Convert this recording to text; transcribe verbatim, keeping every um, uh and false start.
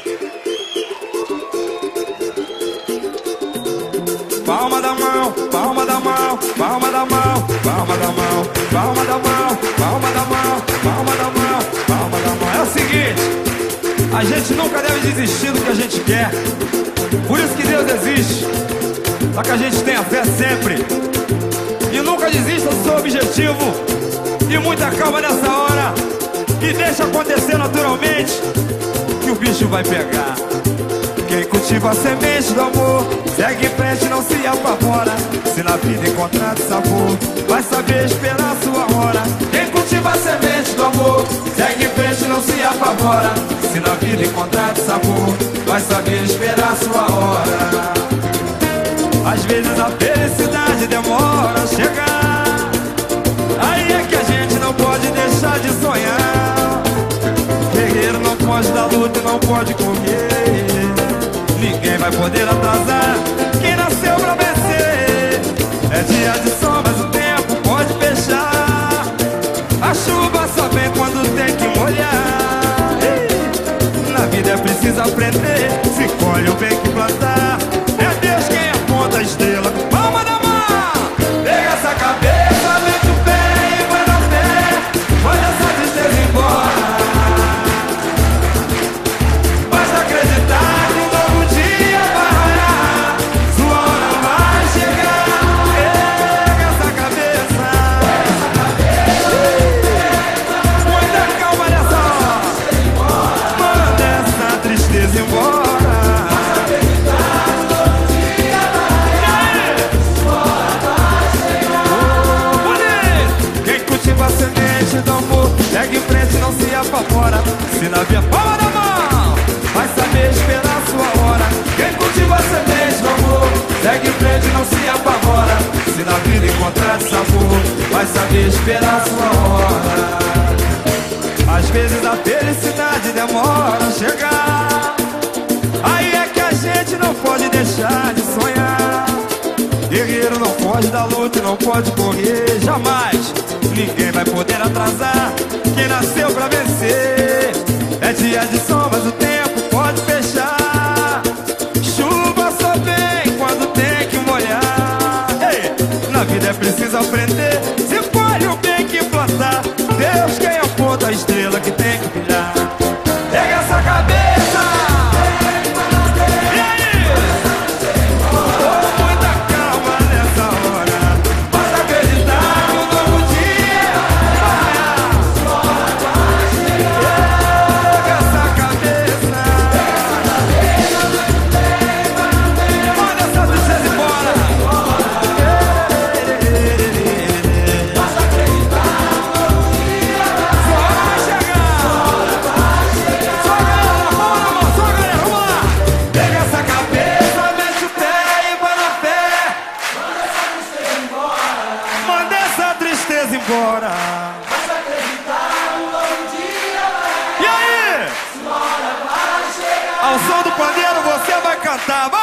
Palma da mão, palma da mão, palma da mão, palma da mão, palma da mão, palma da mão, palma da mão, palma da mão. É o seguinte, a gente nunca deve desistir do que a gente quer. Por isso que Deus existe, para que a gente tenha fé sempre. E nunca desista do seu objetivo. E muita calma nessa hora. E deixa acontecer naturalmente, que o bicho vai pegar. Quem cultiva a semente do amor segue em frente, não se apavora. Se na vida encontrar sabor, vai saber esperar a sua hora. Quem cultiva a semente do amor segue em frente, não se apavora. Se na vida encontrar sabor, vai saber esperar a sua hora. Às vezes a felicidade demora a chegar. Aí é que a gente não pode deixar de sonhar. Guerreiro não pode dar luta e não pode correr. Ninguém vai poder atrasar quem nasceu pra vencer. É dia de sol, mas o tempo pode fechar. A chuva só vem quando tem que molhar. Na vida é preciso aprender. Se colhe o bem que plantar. É Deus quem aponta a estrela. Palma da mão! Pega essa cabeça, mete o pé e vai na fé. Manda essa tristeza embora. Basta acreditar que um novo dia vai raiar. Sua hora vai chegar. Pega essa cabeça. Muita calma nessa hora. Manda essa tristeza embora. A semente do amor segue em frente, não se apavora. Se na via palma da mão, vai saber esperar a sua hora. Quem cultiva a semente do amor segue em frente, não se apavora. Se na vida encontrar sabor, vai saber esperar a sua hora. Às vezes a felicidade demora a chegar. Aí é que a gente não pode deixar de sonhar. Guerreiro não pode dar luta e não pode correr jamais. Ninguém vai poder atrasar quem nasceu pra vencer. É dia de sol, mas o tempo pode fechar. Chuva só vem quando tem que molhar. Ei, na vida é preciso aprender. Se colhe o bem que plantar. Deus quem aponta a estrela que tem que brilhar. Pega essa cabeça. Embora. Mas acreditar, um novo dia vai. E aí? Sua hora vai chegar. Ao som do pandeiro você vai cantar.